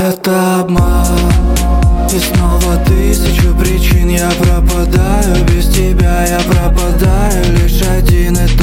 Это обман, и снова тысячу причин. Я пропадаю, без тебя я пропадаю. Лишь один и